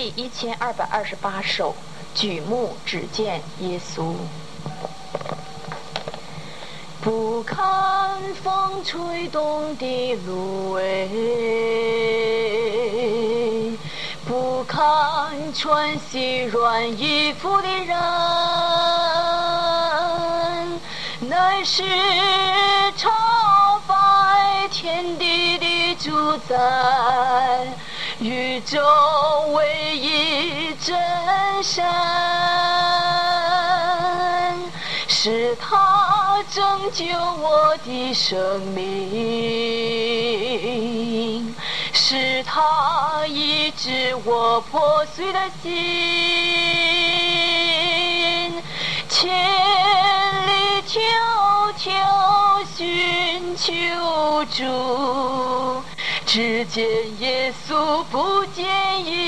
第1228首，举目只见耶稣。不看风吹动的芦苇，不看穿细软衣服的人，乃是朝拜天地的主宰，宇宙唯一真神，是他拯救我的生命，是他医治我破碎的心，千里迢迢寻求主，只见耶稣不见